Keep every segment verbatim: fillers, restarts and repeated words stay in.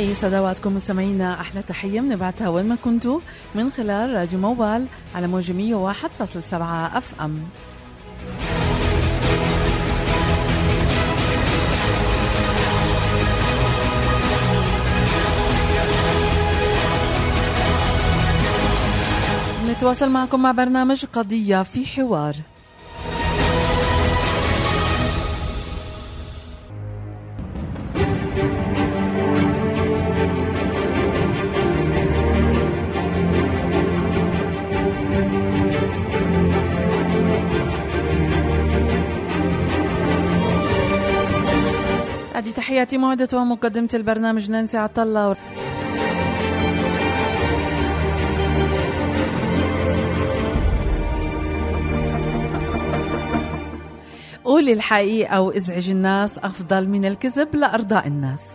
صداواتكم مستمعينا، أحلى تحية بنبعتها وين ما كنتوا من خلال راديو موال على موجة مية وواحد فاصلة سبعة أف أم. نتواصل معكم مع برنامج قضية في حوار. هذه تحياتي معدة ومقدمة البرنامج نانسي عطلة. قول الحقيقة وازعج الناس أفضل من الكذب لأرضاء الناس.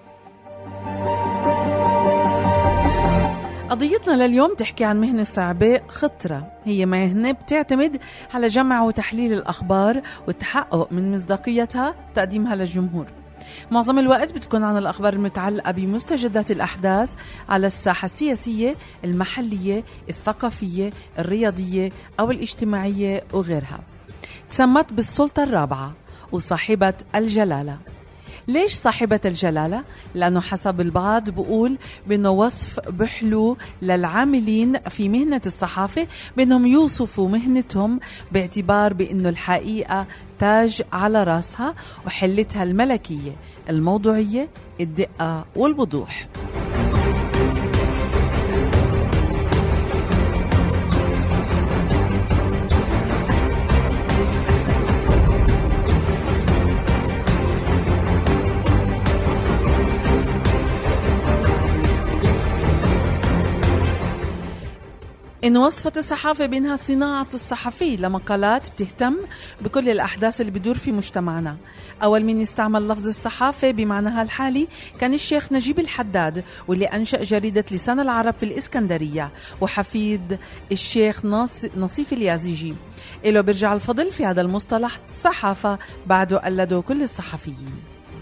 قضيتنا لليوم تحكي عن مهنة صعبة خطرة. هي مهنة بتعتمد على جمع وتحليل الأخبار والتحقق من مصداقيتها تقديمها للجمهور. معظم الوقت بتكون عن الأخبار المتعلقة بمستجدات الأحداث على الساحة السياسية، المحلية، الثقافية، الرياضية أو الاجتماعية وغيرها. تسمت بالسلطة الرابعة وصاحبة الجلالة. ليش صاحبة الجلالة؟ لأنه حسب البعض بقول بأنه وصف بحلو للعاملين في مهنة الصحافة بأنهم يوصفوا مهنتهم باعتبار بأنه الحقيقة تاج على رأسها وحلتها الملكية، الموضوعية، الدقة والوضوح. إن وصفت الصحافة بأنها صناعة الصحفي لمقالات بتهتم بكل الأحداث اللي بدور في مجتمعنا. أول من يستعمل لفظ الصحافة بمعناها الحالي كان الشيخ نجيب الحداد، واللي أنشأ جريدة لسان العرب في الإسكندرية، وحفيد الشيخ نصيف اليازيجي. إله برجع الفضل في هذا المصطلح صحافة بعده قلدوا كل الصحفيين.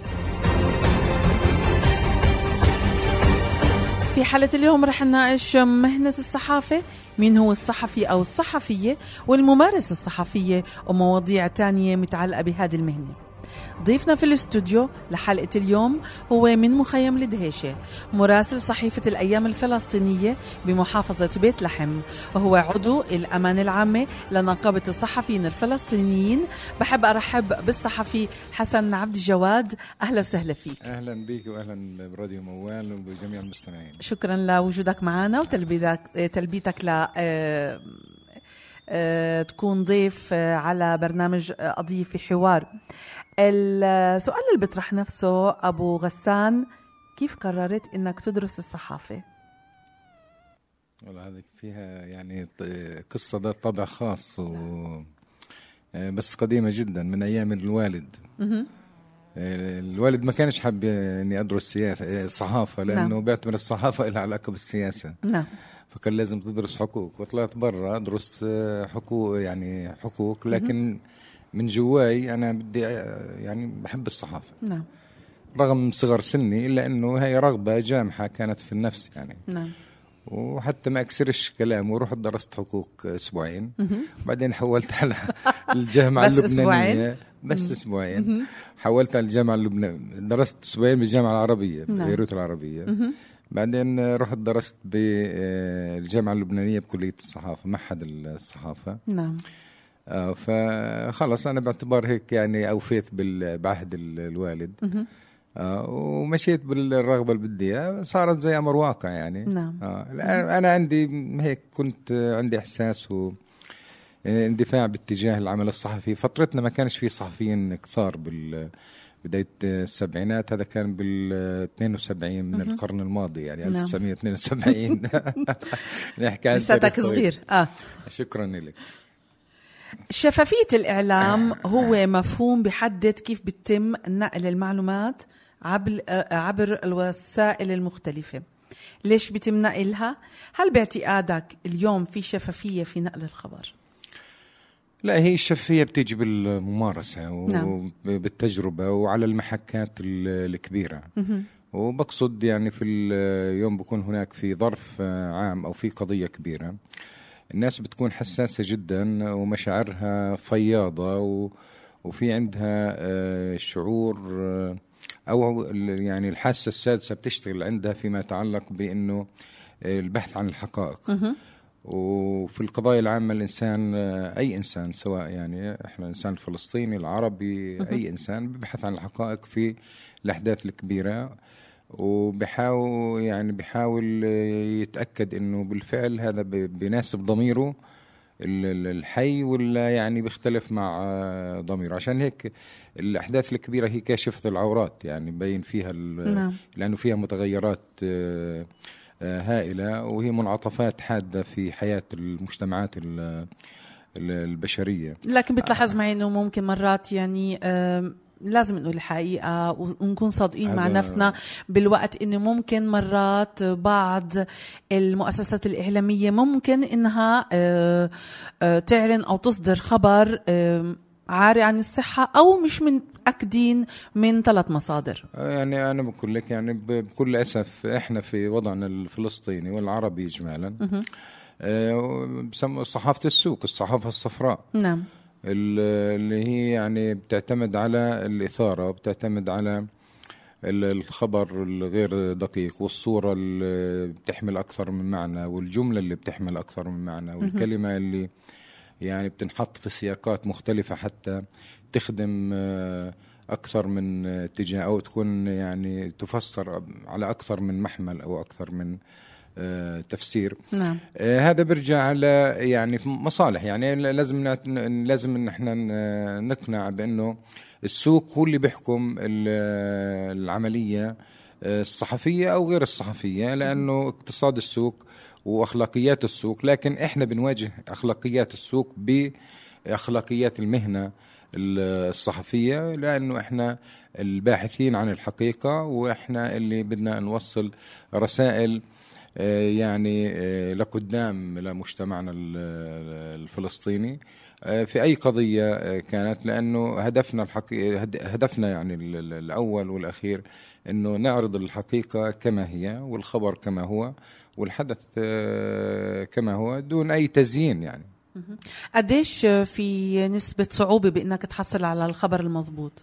في حالة اليوم رح نناقش مهنة الصحافة، مين هو الصحفي أو الصحفية، والممارس الصحفية، ومواضيع تانية متعلقة بهذه المهنة. ضيفنا في الاستوديو لحلقة اليوم هو من مخيم الدهيشة، مراسل صحيفة الأيام الفلسطينية بمحافظة بيت لحم، وهو عضو الأمانة العامة لنقابة الصحفيين الفلسطينيين. بحب أرحب بالصحفي حسن عبد الجواد. أهلا وسهلا فيك. أهلا بيك وأهلا براديو موال وبجميع المستمعين. شكرا لوجودك معنا وتلبيتك تلبيتك ل تكون ضيف على برنامج قضية في حوار. السؤال اللي بيطرح نفسه أبو غسان، كيف قررت إنك تدرس الصحافة؟ والله هذه فيها يعني قصة ذات طابع خاص و... بس قديمة جدا من أيام الوالد. الوالد ما كانش حاب إني أدرس سياسة صحافة، لأنه نعم. بيعتبر الصحافة لها علاقة بالسياسة. نعم. فكان لازم تدرس حقوق، وطلعت برا أدرس حقوق، يعني حقوق، لكن من جواي أنا بدي يعني بحب الصحافة. نعم. رغم صغر سني إلا أنه هي رغبة جامحة كانت في النفس يعني. نعم. وحتى ما أكسرش كلام ورحت درست حقوق أسبوعين، بعدين حولت على الجامعة بس اللبنانية أسبوعين؟ بس أسبوعين حولت على الجامعة اللبنانية، درست أسبوعين بالجامعة العربية ببيروت العربية. مم. بعدين رحت درست بالجامعة اللبنانية بكلية الصحافة، معهد الصحافة. نعم. آه فخلص أنا باعتبار هيك يعني أوفيت بعهد الوالد. آه ومشيت بالرغبة اللي بدي إياها، صارت زي أمر واقع يعني. نعم. آه أنا عندي هيك، كنت عندي إحساس واندفاع باتجاه العمل الصحفي. فترتنا ما كانش فيه صحفيين كثار بال بداية السبعينات، هذا كان بال اثنين وسبعين من القرن الماضي يعني. نعم. ألف وتسعمية واثنين وسبعين. لساتك صغير. آه. شكرا لك. شفافية الإعلام هو مفهوم بيحدد كيف بيتم نقل المعلومات عبر عبر الوسائل المختلفة. ليش بيتم نقلها؟ هل باعتقادك اليوم في شفافية في نقل الخبر؟ لا، هي الشفافية بتيجي بالممارسة وبالتجربة وعلى المحكات الكبيرة. وبقصد يعني في اليوم بكون هناك في ظرف عام أو في قضية كبيرة، الناس بتكون حساسة جدا ومشاعرها فياضة و وفي عندها شعور أو يعني الحاسة السادسة بتشتغل عندها فيما يتعلق بأنه البحث عن الحقائق. وفي القضايا العامة الإنسان، أي إنسان، سواء يعني إحنا الإنسان الفلسطيني العربي، أي إنسان ببحث عن الحقائق في الأحداث الكبيرة، وبحاول يعني بحاول يتأكد إنه بالفعل هذا بيناسب ضميره الحي ولا يعني بيختلف مع ضميره. عشان هيك الأحداث الكبيرة هي كاشفة العورات، يعني بين فيها نعم. لأنه فيها متغيرات هائلة وهي منعطفات حادة في حياة المجتمعات البشرية. لكن بتلاحظ معي أنه ممكن مرات يعني لازم نقول الحقيقة ونكون صادقين مع نفسنا بالوقت، إنه ممكن مرات بعض المؤسسات الإعلامية ممكن إنها تعلن أو تصدر خبر عاري عن الصحة أو مش من أكدين من ثلاث مصادر. يعني أنا بقول لك يعني بكل أسف إحنا في وضعنا الفلسطيني والعربي إجمالا بسموا صحافة السوق، الصحافة الصفراء. نعم. اللي هي يعني بتعتمد على الإثارة، بتعتمد على الخبر الغير دقيق، والصورة اللي بتحمل أكثر من معنى، والجملة اللي بتحمل أكثر من معنى، والكلمة اللي يعني بتنحط في سياقات مختلفة حتى تخدم أكثر من اتجاه أو تكون يعني تفسر على أكثر من محمل أو أكثر من تفسير. نعم. هذا برجع على يعني مصالح، يعني لازم لازم ان احنا نقنع بانه السوق هو اللي بيحكم العملية الصحفية او غير الصحفية، لانه اقتصاد السوق واخلاقيات السوق، لكن احنا بنواجه اخلاقيات السوق باخلاقيات المهنة الصحفية، لانه احنا الباحثين عن الحقيقة، واحنا اللي بدنا نوصل رسائل يعني لقدام لمجتمعنا الفلسطيني في أي قضية كانت، لأنه هدفنا الحقيقي هدفنا يعني الأول والأخير إنه نعرض الحقيقة كما هي والخبر كما هو والحدث كما هو دون أي تزيين. يعني قديش في نسبة صعوبة بأنك تحصل على الخبر المضبوط؟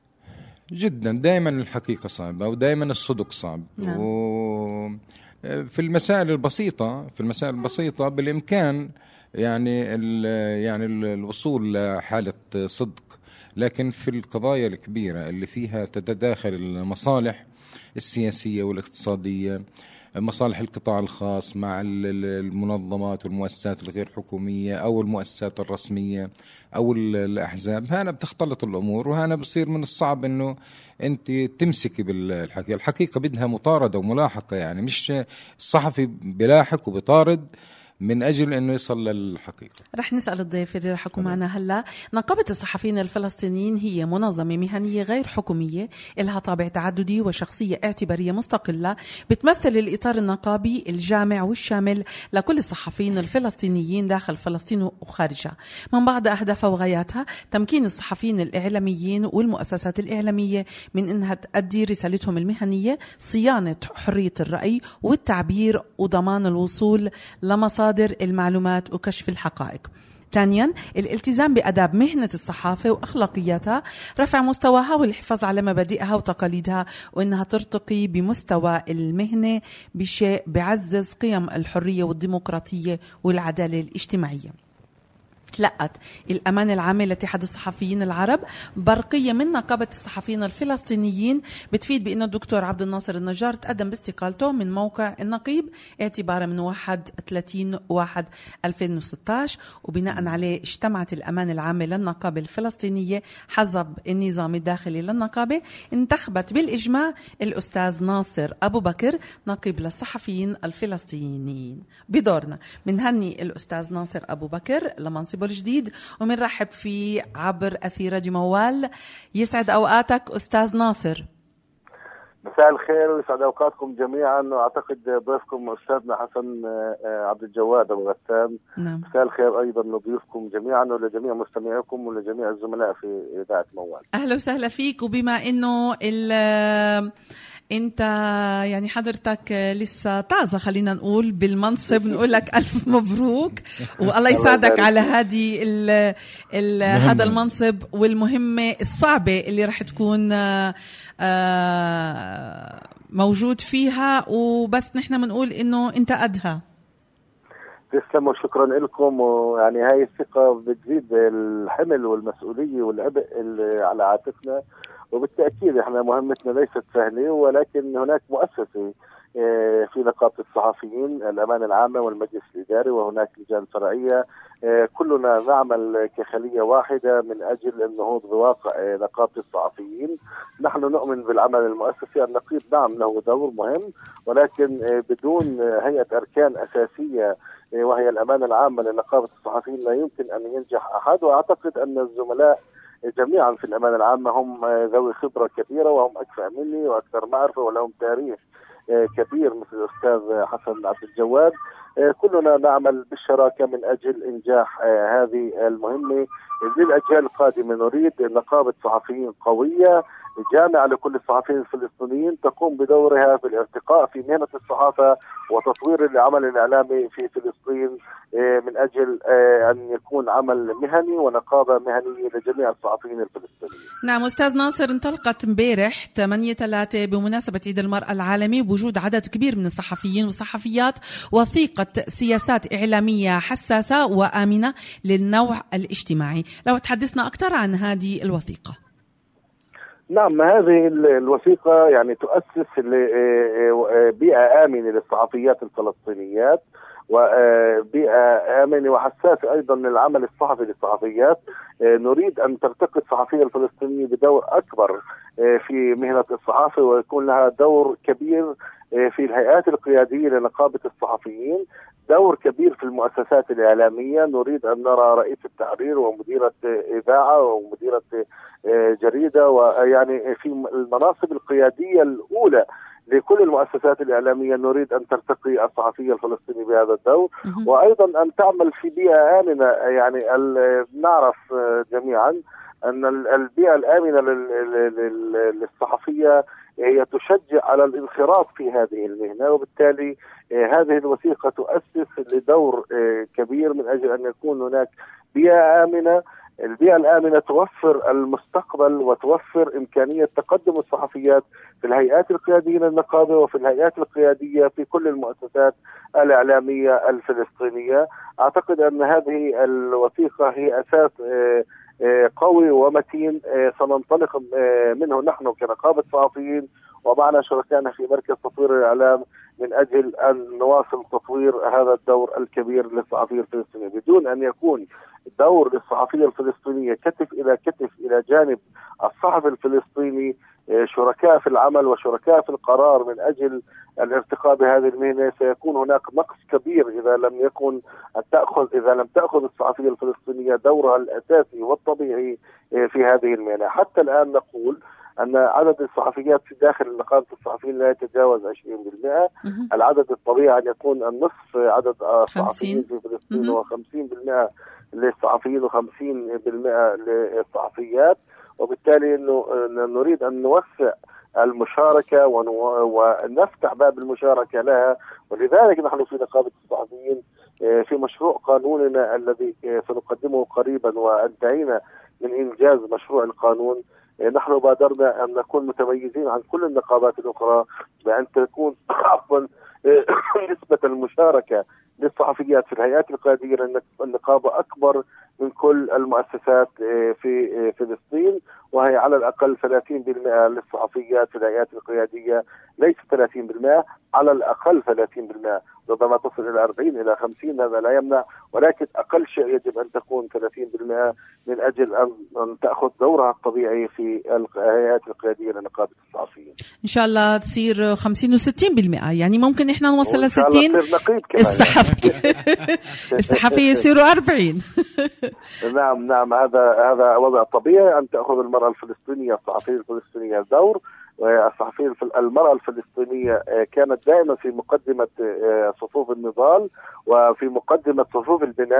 جدا، دائما الحقيقة صعبة ودائما الصدق صعب. نعم. و في المسائل البسيطة في المسائل البسيطة بالإمكان يعني يعني الوصول لحالة صدق، لكن في القضايا الكبيرة اللي فيها تتداخل المصالح السياسية والاقتصادية، مصالح القطاع الخاص مع المنظمات والمؤسسات الغير حكومية أو المؤسسات الرسمية أو الأحزاب، هنا بتختلط الأمور، وهنا بصير من الصعب إنه أنت تمسكي بالحقيقة. الحقيقة بدها مطاردة وملاحقة، يعني مش الصحفي بلاحق وبطارد من أجل أنه يصل للحقيقة. رح نسأل الضيف اللي رح يكون معنا هلا. نقابة الصحفيين الفلسطينيين هي منظمة مهنية غير حكومية، لها طابع تعددي وشخصية اعتبارية مستقلة، بتمثل الإطار النقابي الجامع والشامل لكل الصحفيين الفلسطينيين داخل فلسطين وخارجها. من بعض أهدافها وغاياتها تمكين الصحفيين الإعلاميين والمؤسسات الإعلامية من أنها تؤدي رسالتهم المهنية، صيانة حرية الرأي والتعبير وضمان الوصول لمصادر المعلومات وكشف الحقائق. ثانيا الالتزام بأداب مهنة الصحافة وأخلاقياتها، رفع مستواها والحفاظ على مبادئها وتقاليدها، وإنها ترتقي بمستوى المهنة بشيء بعزز قيم الحرية والديمقراطية والعدالة الاجتماعية. تلقت الأمانة العامة لاتحاد الصحفيين العرب برقية من نقابة الصحفيين الفلسطينيين بتفيد بأن الدكتور عبد الناصر النجار تقدم باستقالته من موقع النقيب اعتبارا من واحد وثلاثين واحد ألفين وستة عشر، وبناء عليه اجتمعت الأمانة العامة للنقابة الفلسطينية حسب النظام الداخلي للنقابة، انتخبت بالإجماع الأستاذ ناصر أبو بكر نقيب للصحفيين الفلسطينيين. بدورنا منهني الأستاذ ناصر أبو بكر لمنصب الجديد ومنرحب فيه عبر أثير راديو موال. يسعد أوقاتك أستاذ ناصر. مساء الخير ويسعد أوقاتكم جميعا، وأعتقد ضيفكم أستاذنا حسن عبد الجواد أبو غسان. نعم. مساء الخير أيضا لضيوفكم جميعا ولجميع مستمعيكم ولجميع الزملاء في إذاعة موال. أهلا وسهلا فيك. وبما إنه انت يعني حضرتك لسه طازة خلينا نقول بالمنصب، نقول لك ألف مبروك والله يساعدك على هذه ال ال هذا المنصب والمهمة الصعبة اللي راح تكون موجود فيها، وبس نحن بنقول انه انت قدها. تسلموا، شكرا لكم. ويعني هاي الثقة بتزيد الحمل والمسؤولية والعبء اللي على عاتقنا، وبالتأكيد احنا مهمتنا ليست سهلة، ولكن هناك مؤسسة في نقابة الصحفيين، الأمانة العامة والمجلس الإداري، وهناك لجان فرعية، كلنا نعمل كخلية واحدة من أجل النهوض بواقع نقابة الصحفيين. نحن نؤمن بالعمل المؤسسي. النقيب نعم له دور مهم، ولكن بدون هيئة أركان أساسية وهي الأمانة العامة لنقابة الصحفيين لا يمكن أن ينجح أحد. وأعتقد أن الزملاء جميعا في الأمانة العامة هم ذوي خبرة كبيرة، وهم أكثر مني وأكثر معرفة ولهم تاريخ كبير مثل الأستاذ حسن عبد الجواد. كلنا نعمل بالشراكة من أجل إنجاح هذه المهمة للأجيال القادمة. نريد نقابة صحفيين قوية جامعة لكل الصحفيين الفلسطينيين تقوم بدورها في الارتقاء في مهنة الصحافة وتطوير العمل الإعلامي في فلسطين، من أجل أن يكون عمل مهني ونقابة مهنية لجميع الصحفيين الفلسطينيين. نعم أستاذ ناصر، انطلقت امبارح ثمانية ثلاثة بمناسبة عيد المرأة العالمي بوجود عدد كبير من الصحفيين والصحفيات وثيقة سياسات إعلامية حساسة وآمنة للنوع الاجتماعي. لو تحدثنا أكثر عن هذه الوثيقة. نعم، هذه الوثيقة يعني تؤسس بيئة آمنة للصحفيات الفلسطينيات، وبيئة آمنة وحساسة أيضا للعمل الصحفي للصحفيات. نريد أن ترتقي الصحفية الفلسطينية بدور أكبر في مهنة الصحافة، ويكون لها دور كبير في الهيئات القيادية لنقابة الصحفيين، دور كبير في المؤسسات الإعلامية. نريد أن نرى رئيس التحرير ومديرة إذاعة ومديرة جريدة، ويعني في المناصب القيادية الأولى لكل المؤسسات الإعلامية نريد أن ترتقي الصحفية الفلسطينية بهذا الدور، وأيضا أن تعمل في بيئة آمنة. يعني نعرف جميعا أن البيئة الآمنة للصحفية هي تشجع على الانخراط في هذه المهنة، وبالتالي هذه الوثيقة تؤسس لدور كبير من أجل أن يكون هناك بيئة آمنة. البيئة الآمنة توفر المستقبل وتوفر إمكانية تقدم الصحفيات في الهيئات القيادية للنقابة وفي الهيئات القيادية في كل المؤسسات الإعلامية الفلسطينية. أعتقد أن هذه الوثيقة هي أساس قوي ومتين سننطلق منه نحن كنقابة صحفيين ومعنا شركائنا في مركز تطوير الإعلام من أجل أن نواصل تطوير هذا الدور الكبير للصحفية الفلسطينية، بدون أن يكون دور للصحفية الفلسطينية كتف إلى كتف إلى جانب الصحفي الفلسطيني، شركاء في العمل وشركاء في القرار من أجل الارتقاء بهذه المهنة. سيكون هناك نقص كبير إذا لم يكن تأخذ إذا لم تأخذ الصحفية الفلسطينية دورها الأساسي والطبيعي في هذه المهنة. حتى الآن نقول أن عدد الصحفيات في داخل نقابة الصحفيين لا يتجاوز عشرين بالمئة. العدد الطبيعي أن يكون النصف عدد الصحفيين في فلسطين وخمسين بالمئة للصحفيين وخمسين بالمئة للصحفيات، وبالتالي إنه نريد أن نوسع المشاركة ونفتح باب المشاركة لها. ولذلك نحن في نقابة الصحفيين في مشروع قانوننا الذي سنقدمه قريبا وانتهينا من إنجاز مشروع القانون، نحن بادرنا أن نكون متميزين عن كل النقابات الأخرى بأن تكون عفوا نسبة المشاركة للصحفيات في الهيئات القيادية للنقابة أكبر من كل المؤسسات في فلسطين، وهي على الأقل ثلاثين بالمئة للصحفيات في الهيئات القيادية، ليس ثلاثين بالمئة، على الأقل ثلاثين بالمئة، ربما تصل إلى أربعين إلى خمسين، هذا لا يمنع، ولكن أقل شيء يجب أن تكون ثلاثين بالمئة من أجل أن تأخذ دورها الطبيعي في الهيئات القيادية لنقابة الصحفيين. إن شاء الله تصير خمسين وستين بالمئة، يعني ممكن إحنا نوصل لستين. الصحفية الصحفية يصيروا أربعين. نعم نعم هذا هذا وضع طبيعي أن تأخذ المرأة الفلسطينية الصحفية الفلسطينية دور. والصحفية المرأة الفلسطينية كانت دائما في مقدمة صفوف النضال وفي مقدمة صفوف البناء،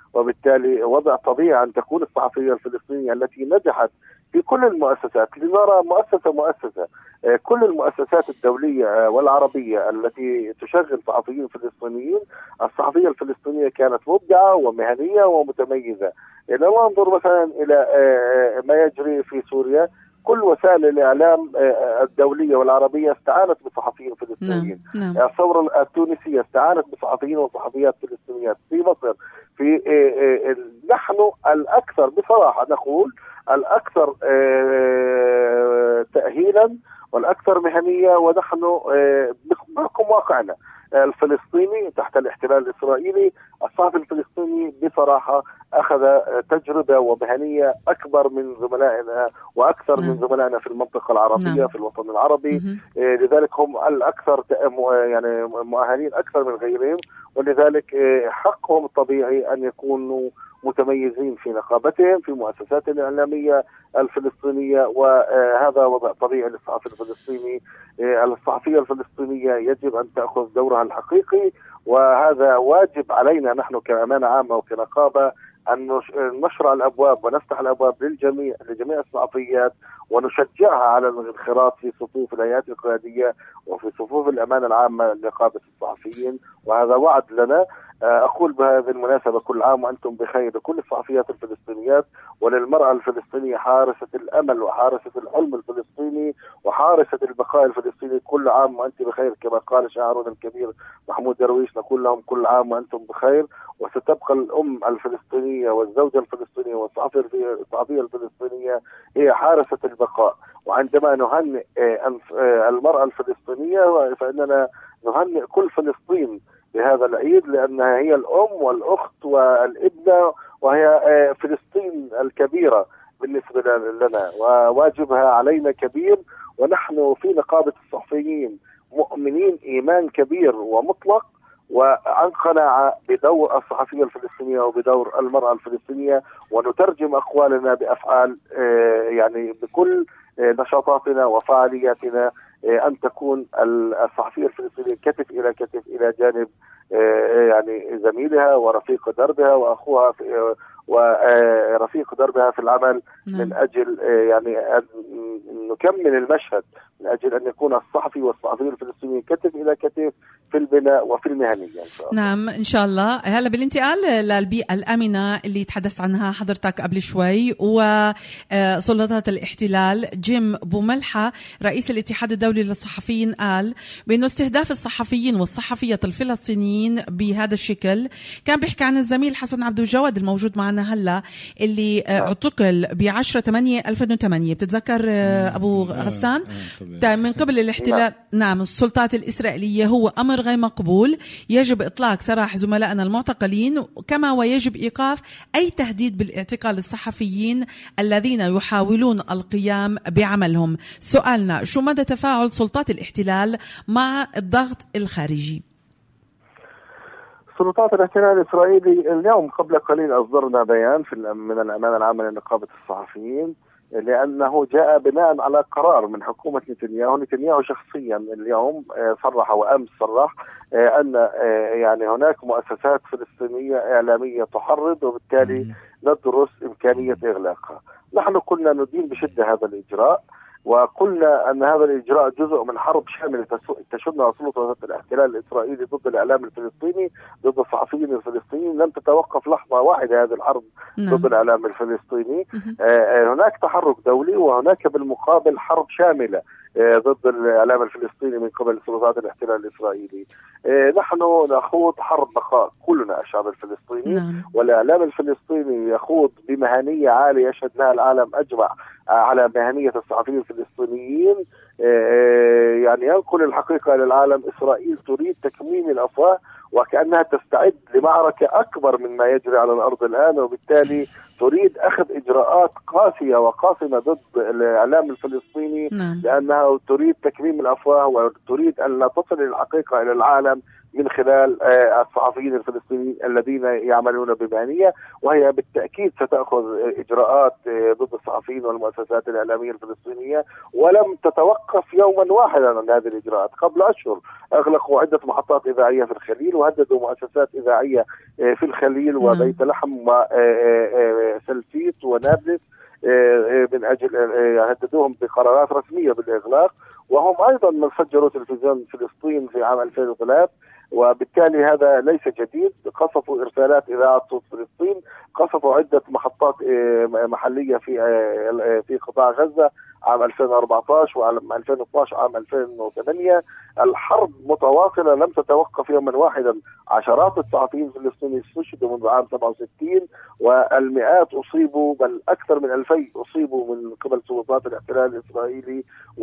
وبالتالي وضع طبيعي أن تكون الصحفية الفلسطينية التي نجحت في كل المؤسسات، لنرى مؤسسة مؤسسة كل المؤسسات الدولية والعربية التي تشغل صحفيين فلسطينيين، الصحفية الفلسطينية كانت مبدعة ومهنية ومتميزة. إذا ننظر مثلا إلى ما يجري في سوريا، كل وسائل الإعلام الدولية والعربية استعانت بصحفيين فلسطينيين. نعم. نعم. الثورة التونسية استعانت بصحفيين وصحفيات فلسطينيات. في مصر في نحن الأكثر بصراحة نقول الأكثر تأهيلا والأكثر مهنية، ونحن بحكم واقعنا الفلسطيني تحت الاحتلال الإسرائيلي، الصحفي الفلسطيني بصراحة أخذ تجربة ومهنية أكبر من زملائنا وأكثر نعم. من زملائنا في المنطقة العربية نعم. في الوطن العربي. لذلك هم الأكثر يعني مؤهلين أكثر من غيرهم، ولذلك حقهم الطبيعي أن يكونوا متميزين في نقابتهم في مؤسسات الإعلامية الفلسطينية، وهذا وضع طبيعي للصحفي الفلسطيني. الصحفية الفلسطينية يجب أن تأخذ دورها الحقيقي، وهذا واجب علينا نحن كأمانة عامة وكنقابة أن نشرع الأبواب ونفتح الأبواب للجميع لجميع الصحفيات، ونشجعها على الانخراط في صفوف الهيئات القيادية وفي صفوف الأمانة العامة لنقابة الصحفيين، وهذا وعد لنا. أقول بهذه المناسبة كل عام وأنتم بخير لكل الصحفيات الفلسطينيات وللمرأة الفلسطينية حارسة الأمل وحارسة الحلم الفلسطيني وحارسة البقاء الفلسطيني. كل عام وأنت بخير كما قال شاعرنا الكبير محمود درويش، نقول لهم كل عام وأنتم بخير. وستبقى الأم الفلسطينية والزوجة الفلسطينية والصحفية الفلسطينية هي حارسة البقاء. وعندما نهنئ المرأة الفلسطينية فإننا نهنئ كل فلسطين بهذا العيد، لأنها هي الأم والأخت والابنة، وهي فلسطين الكبيرة بالنسبة لنا، وواجبها علينا كبير. ونحن في نقابة الصحفيين مؤمنين إيمان كبير ومطلق وعن قناعة بدور الصحفية الفلسطينية وبدور المرأة الفلسطينية، ونترجم أقوالنا بأفعال، يعني بكل نشاطاتنا وفعالياتنا أن تكون الصحفية الفلسطينية كتف إلى كتف إلى جانب يعني زميلها ورفيق دربها وأخوها ورفيق دربها في العمل نعم. من أجل يعني أن نكمل المشهد، من أجل أن يكون الصحفي والصحفيين الفلسطينيين كتف إلى كتف في البناء وفي المهنية إن شاء الله. نعم إن شاء الله. هلا بالانتقال للبيئة الآمنة اللي تحدث عنها حضرتك قبل شوي، وسلطات الاحتلال، جيم بوملحة رئيس الاتحاد الدولي للصحفيين قال بأنه استهداف الصحفيين والصحفيات الفلسطينيين بهذا الشكل كان بيحكي عن الزميل حسن عبد الجواد الموجود معنا هلا اللي اعتقل بعشرة ثمانية ألفين وثمانية. بتتذكر أبو غسان من قبل الاحتلال؟ نعم. السلطات الإسرائيلية هو أمر غير مقبول، يجب إطلاق سراح زملائنا المعتقلين، كما ويجب إيقاف أي تهديد بالاعتقال للصحفيين الذين يحاولون القيام بعملهم. سؤالنا شو مدى تفاعل سلطات الاحتلال مع الضغط الخارجي؟ سلطات الاحتلال الإسرائيلي اليوم قبل قليل أصدرنا بيان في من الأمانة العامة لنقابة الصحفيين، لأنه جاء بناء على قرار من حكومة نتنياهو. نتنياهو شخصيا اليوم صرح وأمس صرح أن يعني هناك مؤسسات فلسطينية إعلامية تحرض، وبالتالي ندرس إمكانية إغلاقها. نحن كنا ندين بشدة هذا الإجراء، وقلنا أن هذا الإجراء جزء من حرب شاملة تشنها سلطات الاحتلال الإسرائيلي ضد الإعلام الفلسطيني، ضد الصحفيين الفلسطينيين. لم تتوقف لحظة واحدة هذه الحرب نعم. ضد الإعلام الفلسطيني. آه هناك تحرك دولي، وهناك بالمقابل حرب شاملة آه ضد الإعلام الفلسطيني من قبل سلطات الاحتلال الإسرائيلي. آه نحن نخوض حرب بقاء كلنا الشعب الفلسطيني نعم. والإعلام الفلسطيني يخوض بمهنية عالية يشهد لها العالم أجمع على مهنية الصحفيين الفلسطينيين. يعني ينقل الحقيقة للعالم. إسرائيل تريد تكميم الأفواه وكأنها تستعد لمعركة أكبر من ما يجري على الأرض الآن، وبالتالي تريد أخذ إجراءات قاسية وقاسمة ضد الإعلام الفلسطيني نعم. لأنها تريد تكميم الأفواه وتريد أن لا تصل الحقيقة إلى العالم من خلال الصحفيين الفلسطينيين الذين يعملون بمهنية، وهي بالتأكيد ستأخذ إجراءات ضد الصحفيين والمؤسسات الإعلامية الفلسطينية، ولم تتوقف يوما واحدا عن هذه الإجراءات. قبل أشهر أغلقوا عدة محطات إذاعية في الخليل، وهددوا مؤسسات إذاعية في الخليل وبيت لحم وسلسيت ونابلس من أجل هددوهم بقرارات رسمية بالإغلاق، وهم أيضا من فجروا تلفزيون فلسطين في عام ألفين وثلاثة، وبالتالي هذا ليس جديد. قصفوا إرسالات إذاعة صوت فلسطين، قصفوا عدة محطات محلية في في قطاع غزة عام ألفين وأربعة عشر وعام ألفين واثني عشر عام ألفين وثمانية. الحرب متواصلة لم تتوقف يوما واحدا. عشرات الصحفيين الفلسطينيين استشهدوا منذ عام سبعة وستين، والمئات أصيبوا، بل أكثر من ألفي أصيبوا من قبل سلطات الاحتلال الإسرائيلي،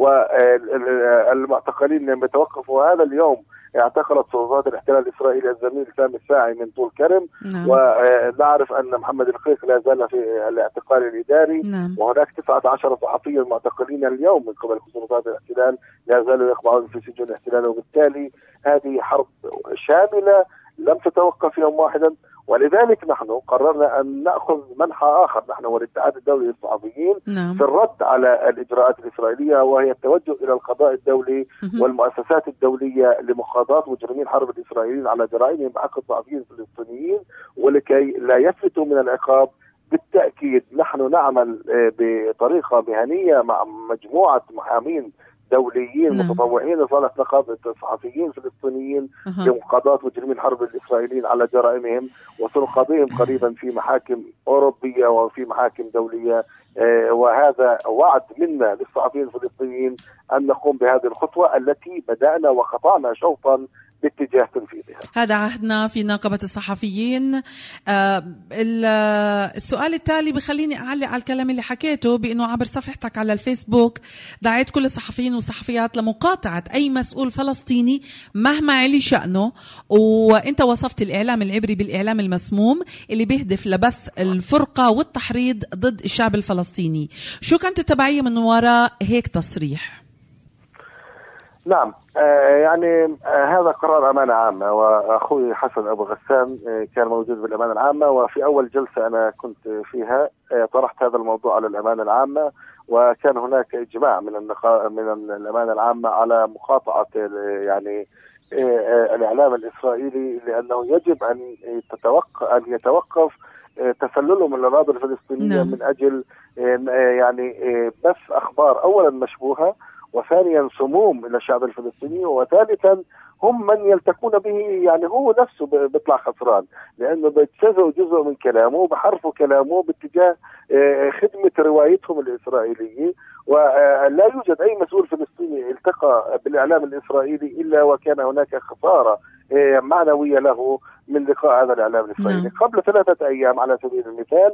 والمعتقلين لم يتوقفوا. هذا اليوم اعتقلت سلطات الاحتلال الإسرائيلي الزميل سامي الساعي من طول كرم، نعم. ونعرف أن محمد القيق لا زال في الاعتقال الإداري، نعم. وهناك تسعة عشر صحفيا معتقلين اليوم من قبل سلطات الاحتلال لا زالوا يقبعون في سجون الاحتلال. وبالتالي هذه حرب شاملة لم تتوقف يوم واحدا، ولذلك نحن قررنا أن نأخذ منحى آخر نحن والاتحاد الدولي للصحفيين، نعم. في الرد على الإجراءات الإسرائيلية، وهي التوجه إلى القضاء الدولي م- والمؤسسات الدولية لمقاضاة مجرمين الحرب الإسرائيليين على جرائمهم بحق الصحفيين الفلسطينيين، ولكي لا يفلتوا من العقاب. بالتأكيد نحن نعمل بطريقة مهنية مع مجموعة محامين دوليين، نعم. متطوعين لصالح نقابة الصحفيين الفلسطينيين لمقاضاة مجرمين الحرب الإسرائيليين على جرائمهم، وسنقاضيهم قريبا في محاكم أوروبية وفي محاكم دولية. آه وهذا وعد منا للصحفيين الفلسطينيين أن نقوم بهذه الخطوة التي بدأنا وقطعنا شوطا باتجاه تنفيذها. هذا عهدنا في نقابة الصحفيين. آه السؤال التالي بخليني أعلق على الكلام اللي حكيته، بأنه عبر صفحتك على الفيسبوك دعيت كل الصحفيين والصحفيات لمقاطعة أي مسؤول فلسطيني مهما علي شأنه، وإنت وصفت الإعلام العبري بالإعلام المسموم اللي بيهدف لبث الفرقة والتحريض ضد الشعب الفلسطيني. شو كانت التبعية من وراء هيك تصريح؟ نعم، آه يعني آه هذا قرار أمانة عامة، وأخوي حسن أبو غسان آه كان موجود بالأمانة العامة، وفي أول جلسة أنا كنت فيها آه طرحت هذا الموضوع على الأمانة العامة، وكان هناك إجماع من النقا... من الأمانة العامة على مقاطعة يعني آه آه الإعلام الإسرائيلي، لأنه يجب أن يتوقف أن يتوقف آه تسلله من الأراضي الفلسطينية، نعم. من أجل آه يعني آه بث أخبار أولا مشبوهة، وثانيا سموم الى الشعب الفلسطيني، وثالثا هم من يلتقون به يعني هو نفسه بيطلع خسران، لانه بيتجزئوا جزء من كلامه بحرفوا كلامه باتجاه خدمه روايتهم الاسرائيليه. ولا يوجد اي مسؤول فلسطيني التقى بالاعلام الاسرائيلي الا وكان هناك خساره معنويه له من لقاء هذا الاعلام الاسرائيلي. نعم. قبل ثلاثه ايام على سبيل المثال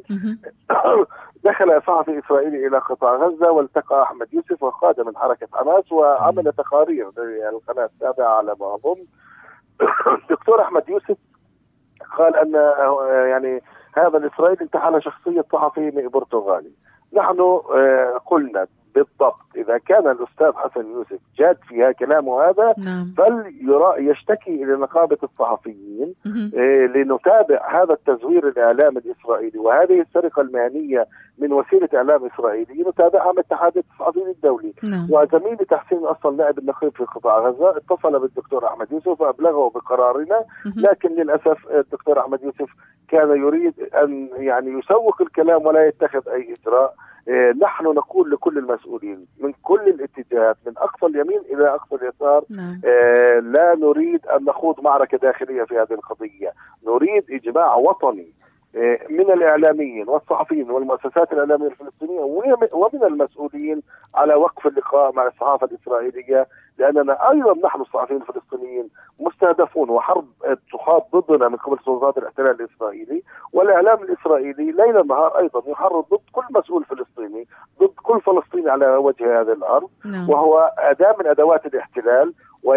دخل صحفي اسرائيلي الى قطاع غزه والتقى احمد يوسف وقاد من حركه حماس، وعمل تقارير القناه السابعه على ما اظن. الدكتور احمد يوسف قال ان يعني هذا الاسرائيلي انتحل شخصيه صحفي برتغالي. نحن قلنا بالضبط إذا كان الأستاذ حسن يوسف جاد فيها كلامه هذا، نعم. فليشتكي إلى نقابة الصحفيين إيه لنتابع هذا التزوير الإعلام الإسرائيلي وهذه السرقة المهنية من وسيلة إعلام إسرائيلي نتابعها من اتحاد الصحفيين الدولي. نعم. وزميلي تحسين أصل نائب النقيب في قطاع غزة اتصل بالدكتور أحمد يوسف وأبلغه بقرارنا، لكن للأسف الدكتور أحمد يوسف كان يريد أن يعني يسوق الكلام ولا يتخذ أي إجراء. إيه نحن نقول لكل المسؤولين من كل الاتجاهات من أقصى اليمين إلى أقصى اليسار، نعم. إيه لا نريد أن نخوض معركة داخلية في هذه القضية، نريد إجماع وطني إيه من الإعلاميين والصحفيين والمؤسسات الإعلامية الفلسطينية ومن المسؤولين على وقف اللقاء مع الصحافة الإسرائيلية، لأننا أيضا نحن الصحفيين الفلسطينيين مستهدفون وحرب تخاض ضدنا من قبل سلطات الاحتلال الإسرائيلي، والإعلام الإسرائيلي ليل نهار أيضا يحرض ضد كل مسؤول فلسطيني، ضد كل فلسطيني على وجه هذه الأرض، نعم. وهو أداة من أدوات الاحتلال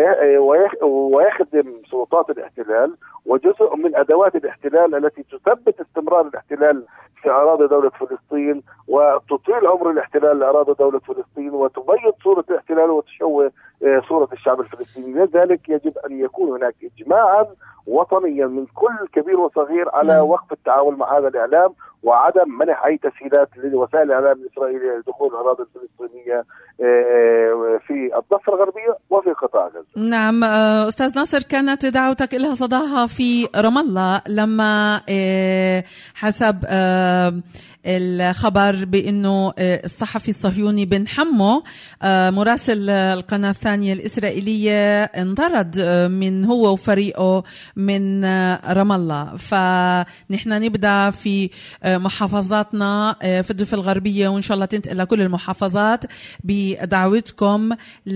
ويخدم سلطات الاحتلال وجزء من أدوات الاحتلال التي تثبت استمرار الاحتلال في أراضي دولة فلسطين وتطيل عمر الاحتلال لأراضي دولة فلسطين وتبيض صورة الاحتلال وتشوه صورة الشعب الفلسطيني. لذلك يجب أن يكون هناك إجماعا وطنيا من كل كبير وصغير على وقف التعامل مع هذا الإعلام وعدم منح أي تسهيلات لوسائل الإعلام الإسرائيلية لدخول الأراضي الفلسطينية في الضفة الغربية وفي قطاع غزة. نعم أستاذ ناصر، كانت دعوتك لها صداها في رام الله لما حسب الخبر بأنه الصحفي الصهيوني بن حمو مراسل القناة الثانية الإسرائيلية انطرد من هو وفريقه من رام الله. فنحن نبدأ في محافظاتنا في الضفة الغربية وإن شاء الله تنتقل لكل المحافظات بدعوتكم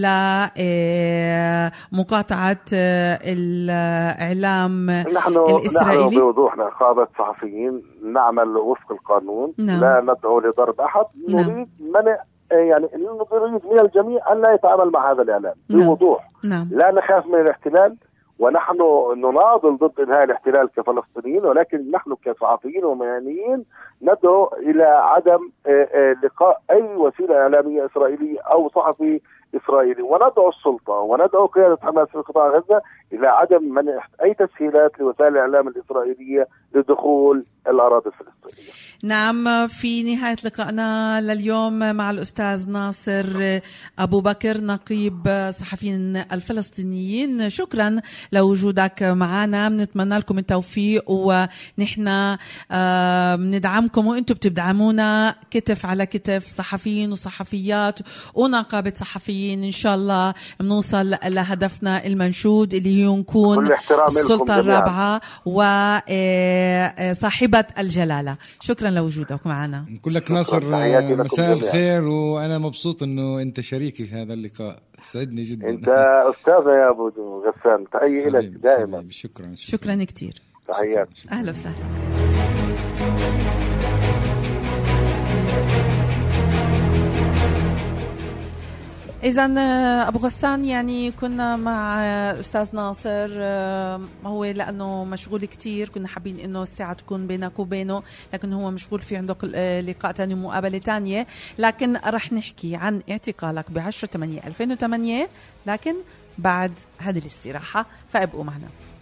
لمقاطعة الإعلام الإسرائيلي. نحن بوضوح نقابة صحفيين نعمل وفق القانون. نعم. لا ندعو لضرب أحد. نعم. نريد منع يعني نريد من الجميع أن لا يتعامل مع هذا الإعلام. نعم. بوضوح. نعم. لا نخاف من الاحتلال ونحن نناضل ضد إنهاء الاحتلال كفلسطينيين، ولكن نحن كصحفيين ومهنيين ندعو إلى عدم لقاء أي وسيلة إعلامية إسرائيلية أو صحفي إسرائيلي، وندعو السلطة وندعو قيادة حماس في قطاع غزة إلى عدم منع أي تسهيلات لوسائل الإعلام الإسرائيلية لدخول الأراضي الفلسطينية. نعم، في نهاية لقائنا لليوم مع الأستاذ ناصر أبو بكر نقيب صحفيين الفلسطينيين، شكرا لوجودك معنا. بنتمنى لكم التوفيق ونحن بندعمكم وانتم بتدعمونا كتف على كتف، صحفيين وصحفيات ونقابة صحفيين. إن شاء الله بنوصل لهدفنا المنشود اللي هي نكون السلطة الرابعة وصاحبة الجلالة. شكرا لوجودك معنا. نقول لك ناصر مساء الخير، وأنا مبسوط أنه أنت شريكي في هذا اللقاء، سعدني جدا. أنت أستاذة يا أبو غسان، تحية لك دائما. شكرا شكرا كتير. تحيات. أهلا وسهلا. إذن أبو غسان، يعني كنا مع الأستاذ ناصر، هو لأنه مشغول كتير كنا حابين إنه الساعة تكون بينك وبينه، لكن هو مشغول في عنده لقاء تاني ومقابلة تانية. لكن رح نحكي عن اعتقالك بعشرة ثمانية ألفين وثمانية، لكن بعد هذه الاستراحة، فابقوا معنا.